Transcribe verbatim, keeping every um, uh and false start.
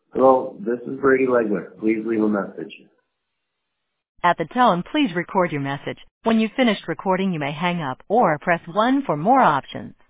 Hello, this is Brady Legler. Please leave a message. At the tone, please record your message. When you've finished recording, you may hang up or press one for more options.